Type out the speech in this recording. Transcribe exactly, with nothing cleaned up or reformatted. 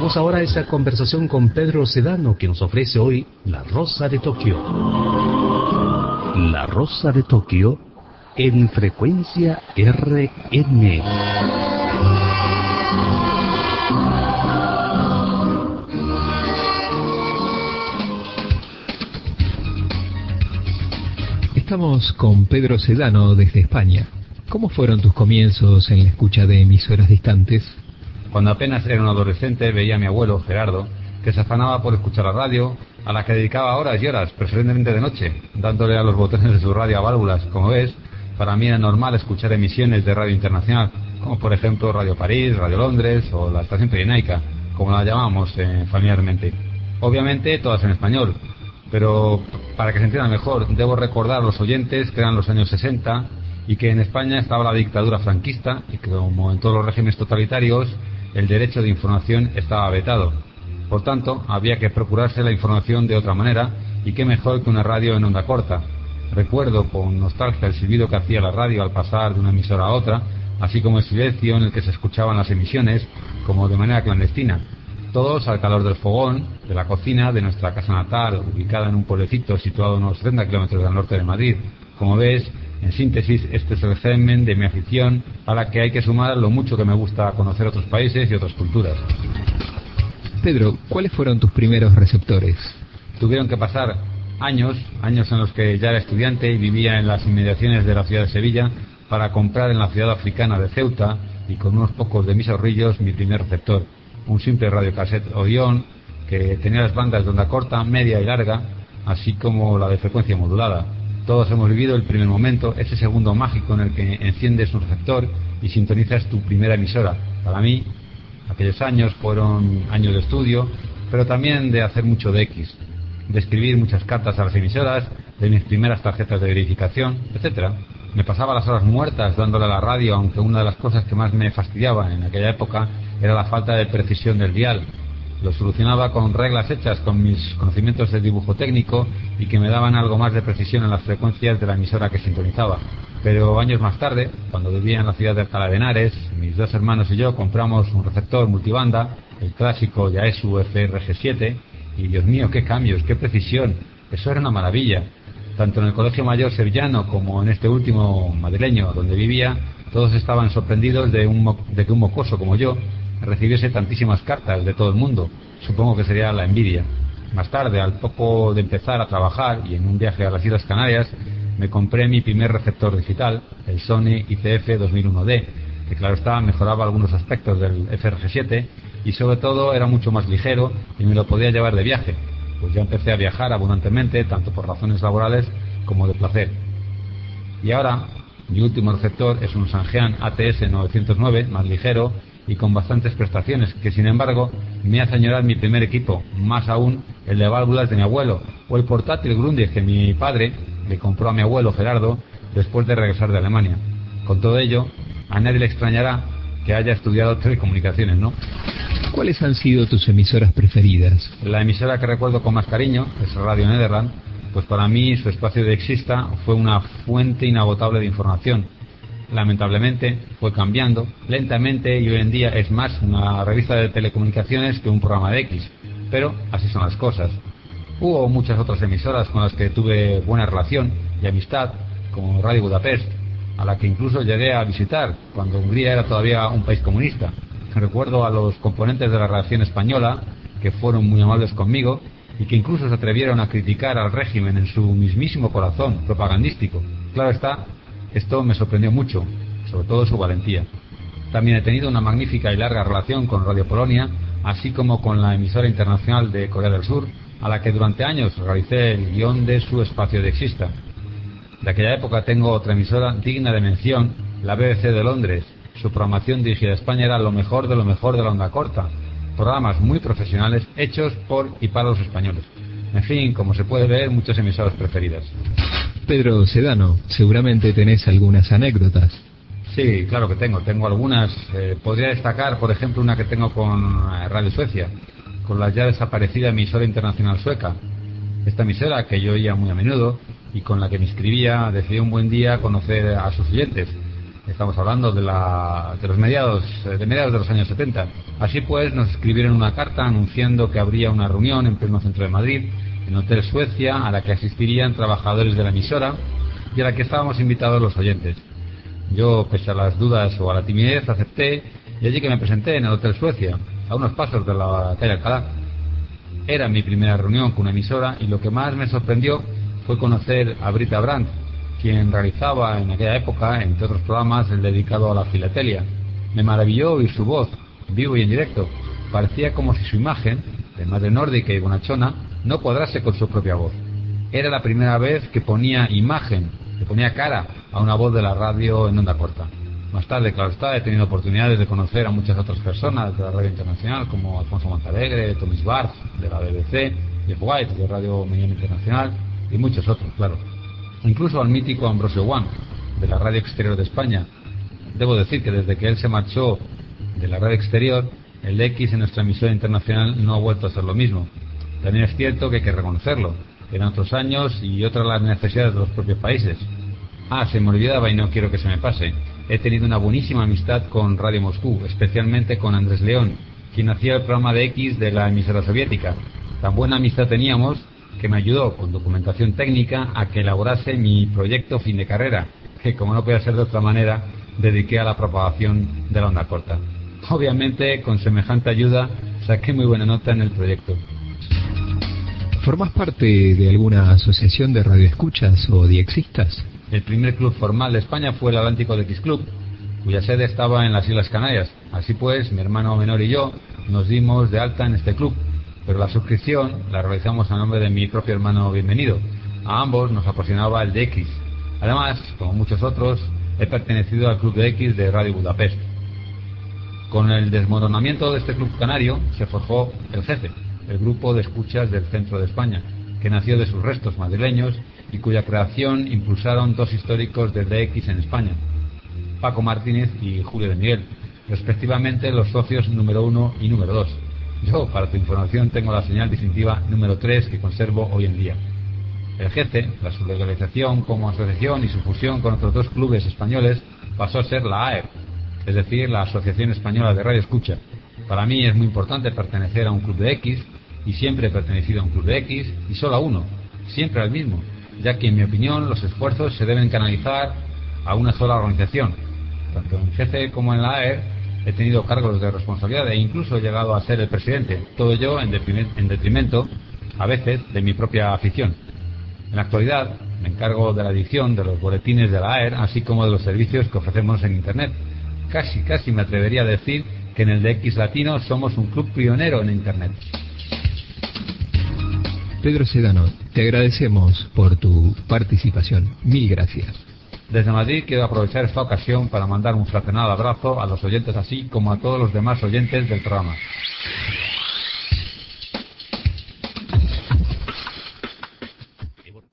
Vamos ahora a esa conversación con Pedro Sedano, que nos ofrece hoy La Rosa de Tokio. La Rosa de Tokio en frecuencia R N. Estamos con Pedro Sedano desde España. ¿Cómo fueron tus comienzos en la escucha de emisoras distantes? Cuando apenas era un adolescente veía a mi abuelo, Gerardo, que se afanaba por escuchar la radio, a la que dedicaba horas y horas, preferentemente de noche, dándole a los botones de su radio a válvulas. Como ves, para mí era normal escuchar emisiones de radio internacional, como por ejemplo Radio París, Radio Londres o la estación Pirenaica, como la llamamos eh, familiarmente. Obviamente todas en español, pero para que se entienda mejor, debo recordar a los oyentes que eran los años sesenta y que en España estaba la dictadura franquista y que, como en todos los regímenes totalitarios, el derecho de información estaba vetado. Por tanto, había que procurarse la información de otra manera, y qué mejor que una radio en onda corta. Recuerdo con nostalgia el silbido que hacía la radio al pasar de una emisora a otra, así como el silencio en el que se escuchaban las emisiones, como de manera clandestina. Todos al calor del fogón, de la cocina, de nuestra casa natal, ubicada en un pueblecito situado a unos treinta kilómetros al norte de Madrid. Como ves, en síntesis, este es el germen de mi afición, a la que hay que sumar lo mucho que me gusta conocer otros países y otras culturas. Pedro, ¿cuáles fueron tus primeros receptores? Tuvieron que pasar años, años en los que ya era estudiante y vivía en las inmediaciones de la ciudad de Sevilla, para comprar en la ciudad africana de Ceuta, y con unos pocos de mis ahorrillos, mi primer receptor. Un simple radiocassette Odeon, que tenía las bandas de onda corta, media y larga, así como la de frecuencia modulada. Todos hemos vivido el primer momento, ese segundo mágico en el que enciendes un receptor y sintonizas tu primera emisora. Para mí, aquellos años fueron años de estudio, pero también de hacer mucho de X, de escribir muchas cartas a las emisoras, de mis primeras tarjetas de verificación, etcétera. Me pasaba las horas muertas dándole a la radio, aunque una de las cosas que más me fastidiaba en aquella época era la falta de precisión del dial. Lo solucionaba con reglas hechas con mis conocimientos de dibujo técnico y que me daban algo más de precisión en las frecuencias de la emisora que sintonizaba. Pero años más tarde, cuando vivía en la ciudad de Alcalá de Henares, mis dos hermanos y yo compramos un receptor multibanda, el clásico Yaesu F R G siete, y Dios mío, qué cambios, qué precisión, eso era una maravilla. Tanto en el colegio mayor sevillano como en este último madrileño donde vivía, todos estaban sorprendidos de, un mo- de que un mocoso como yo recibiese tantísimas cartas de todo el mundo. Supongo que sería la envidia. Más tarde, al poco de empezar a trabajar y en un viaje a las Islas Canarias, me compré mi primer receptor digital, el Sony I C F dos mil uno D, que claro está, mejoraba algunos aspectos del F R G siete y sobre todo era mucho más ligero y me lo podía llevar de viaje, pues ya empecé a viajar abundantemente, tanto por razones laborales como de placer. Y ahora, mi último receptor es un Sangean A T S novecientos nueve, más ligero y con bastantes prestaciones, que sin embargo me hace añorar mi primer equipo, más aún el de válvulas de mi abuelo, o el portátil Grundig que mi padre le compró a mi abuelo Gerardo después de regresar de Alemania. Con todo ello, a nadie le extrañará que haya estudiado telecomunicaciones, ¿no? ¿Cuáles han sido tus emisoras preferidas? La emisora que recuerdo con más cariño es Radio Nederland, pues para mí su espacio de Exista fue una fuente inagotable de información. Lamentablemente fue cambiando lentamente y hoy en día es más una revista de telecomunicaciones que un programa de X, pero así son las cosas. Hubo muchas otras emisoras con las que tuve buena relación y amistad, como Radio Budapest, a la que incluso llegué a visitar cuando Hungría era todavía un país comunista. Recuerdo a los componentes de la redacción española que fueron muy amables conmigo y que incluso se atrevieron a criticar al régimen en su mismísimo corazón propagandístico. Claro está, esto me sorprendió mucho, sobre todo su valentía. También he tenido una magnífica y larga relación con Radio Polonia, así como con la emisora internacional de Corea del Sur, a la que durante años realicé el guión de su espacio de Exista. De aquella época tengo otra emisora digna de mención, la B B C de Londres. Su programación dirigida a España era lo mejor de lo mejor de la onda corta. Programas muy profesionales hechos por y para los españoles. En fin, como se puede ver, muchas emisoras preferidas. Pedro Sedano, seguramente tenés algunas anécdotas. Sí, claro que tengo. Tengo algunas. Eh, podría destacar, por ejemplo, una que tengo con eh, Radio Suecia, con la ya desaparecida emisora internacional sueca. Esta emisora, que yo oía muy a menudo y con la que me inscribía, decidí un buen día conocer a sus oyentes. Estamos hablando de, la, de los mediados de mediados de los años setenta. Así pues, nos escribieron una carta anunciando que habría una reunión en pleno centro de Madrid, en Hotel Suecia, a la que asistirían trabajadores de la emisora y a la que estábamos invitados los oyentes. Yo, pese a las dudas o a la timidez, acepté y allí que me presenté en el Hotel Suecia, a unos pasos de la calle Alcalá. Era mi primera reunión con una emisora y lo que más me sorprendió fue conocer a Brita Brandt, quien realizaba en aquella época, entre otros programas, el dedicado a la filatelia. Me maravilló oír su voz, vivo y en directo. Parecía como si su imagen, de madre nórdica y bonachona, no cuadrase con su propia voz. Era la primera vez que ponía imagen, que ponía cara a una voz de la radio en onda corta. Más tarde, claro está, he tenido oportunidades de conocer a muchas otras personas de la radio internacional, como Alfonso Montalegre, Thomas Barth, de la B B C, Jeff White, de Radio Miami Internacional, y muchos otros, claro. Incluso al mítico Ambrosio Wang, de la Radio Exterior de España. Debo decir que desde que él se marchó de la radio exterior, el X en nuestra emisora internacional no ha vuelto a ser lo mismo. También es cierto que hay que reconocerlo. Eran otros años y otras las necesidades de los propios países. Ah, se me olvidaba y no quiero que se me pase. He tenido una buenísima amistad con Radio Moscú, especialmente con Andrés León, quien hacía el programa de X de la emisora soviética. Tan buena amistad teníamos que me ayudó con documentación técnica a que elaborase mi proyecto fin de carrera, que como no podía ser de otra manera, dediqué a la propagación de la onda corta. Obviamente, con semejante ayuda, saqué muy buena nota en el proyecto. ¿Formás parte de alguna asociación de radioescuchas o diexistas? El primer club formal de España fue el Atlántico de X Club, cuya sede estaba en las Islas Canarias. Así pues, mi hermano menor y yo nos dimos de alta en este club, pero la suscripción la realizamos a nombre de mi propio hermano Bienvenido. A ambos nos apasionaba el de X. Además, como muchos otros, he pertenecido al Club de X de Radio Budapest. Con el desmoronamiento de este club canario se forjó el Jefe, el grupo de escuchas del centro de España, que nació de sus restos madrileños y cuya creación impulsaron dos históricos del D X en España, Paco Martínez y Julio de Miguel, respectivamente los socios número uno y número dos. Yo, para tu información, tengo la señal distintiva número tres que conservo hoy en día. El G C, tras su legalización como asociación y su fusión con otros dos clubes españoles, pasó a ser la A E R, es decir, la Asociación Española de Radio Escucha. Para mí es muy importante pertenecer a un club de X, y siempre he pertenecido a un club de X, y solo a uno, siempre al mismo, ya que en mi opinión los esfuerzos se deben canalizar a una sola organización. Tanto en G C como en la A E R he tenido cargos de responsabilidad e incluso he llegado a ser el presidente, todo ello en detrimento, a veces, de mi propia afición. En la actualidad me encargo de la edición de los boletines de la A E R, así como de los servicios que ofrecemos en Internet. Casi, casi me atrevería a decir que en el de X Latino somos un club pionero en Internet. Pedro Sedano, te agradecemos por tu participación. Mil gracias. Desde Madrid quiero aprovechar esta ocasión para mandar un fraternal abrazo a los oyentes así como a todos los demás oyentes del programa.